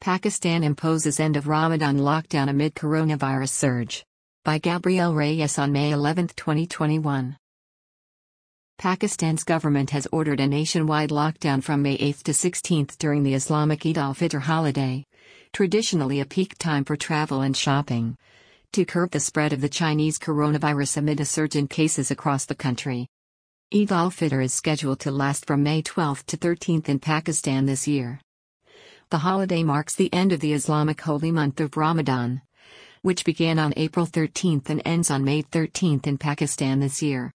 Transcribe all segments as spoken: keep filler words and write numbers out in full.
Pakistan imposes end of Ramadan lockdown amid coronavirus surge. By Gabriel Reyes on May eleventh, twenty twenty-one. Pakistan's government has ordered a nationwide lockdown from May eighth to sixteenth during the Islamic Eid al-Fitr holiday, traditionally a peak time for travel and shopping, to curb the spread of the Chinese coronavirus amid a surge in cases across the country. Eid al-Fitr is scheduled to last from May twelfth to thirteenth in Pakistan this year. The holiday marks the end of the Islamic holy month of Ramadan, which began on April thirteenth and ends on May thirteenth in Pakistan this year.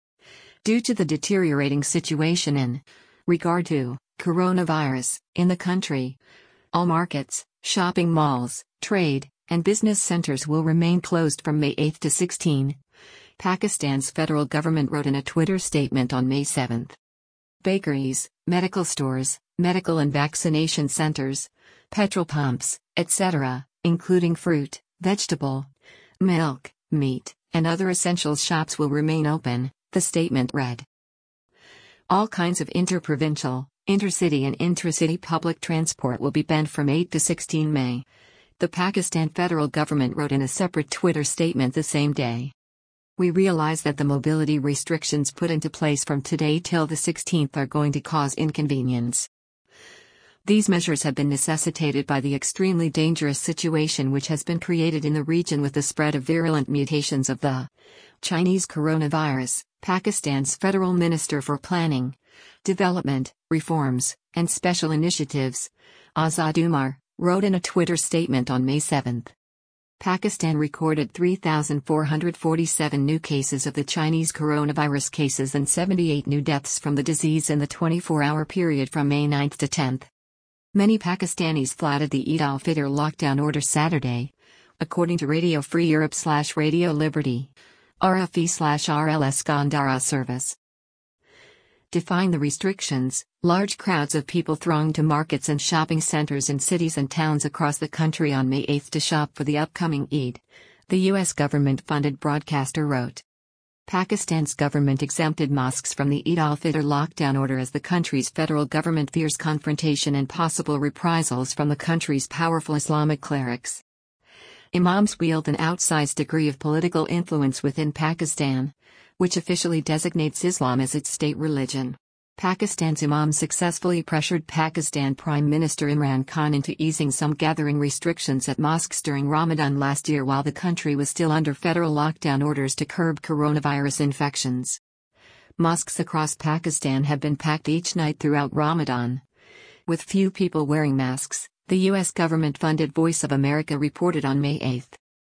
Due to the deteriorating situation in regard to coronavirus in the country, all markets, shopping malls, trade, and business centers will remain closed from May eighth to sixteenth, Pakistan's federal government wrote in a Twitter statement on May seventh. Bakeries, medical stores, medical and vaccination centers, petrol pumps, et cetera, including fruit, vegetable, milk, meat, and other essentials shops will remain open, the statement read. All kinds of interprovincial, intercity and intracity public transport will be banned from eighth to sixteenth May, the Pakistan federal government wrote in a separate Twitter statement the same day. We realize that the mobility restrictions put into place from today till the sixteenth are going to cause inconvenience. These measures have been necessitated by the extremely dangerous situation which has been created in the region with the spread of virulent mutations of the Chinese coronavirus, Pakistan's Federal Minister for Planning, Development, Reforms, and Special Initiatives, Azad Umar, wrote in a Twitter statement on May seventh. Pakistan recorded three thousand four hundred forty-seven new cases of the Chinese coronavirus cases and seventy-eight new deaths from the disease in the twenty-four hour period from May ninth to tenth. Many Pakistanis flouted the Eid al-Fitr lockdown order Saturday, according to Radio Free Europe slash Radio Liberty, R F E slash R L S Gandhara service. Defying the restrictions, large crowds of people thronged to markets and shopping centers in cities and towns across the country on May eighth to shop for the upcoming Eid, the U S government-funded broadcaster wrote. Pakistan's government exempted mosques from the Eid al-Fitr lockdown order as the country's federal government fears confrontation and possible reprisals from the country's powerful Islamic clerics. Imams wield an outsized degree of political influence within Pakistan, which officially designates Islam as its state religion. Pakistan's imams successfully pressured Pakistan Prime Minister Imran Khan into easing some gathering restrictions at mosques during Ramadan last year while the country was still under federal lockdown orders to curb coronavirus infections. Mosques across Pakistan have been packed each night throughout Ramadan, with few people wearing masks, the U S government-funded Voice of America reported on May eighth.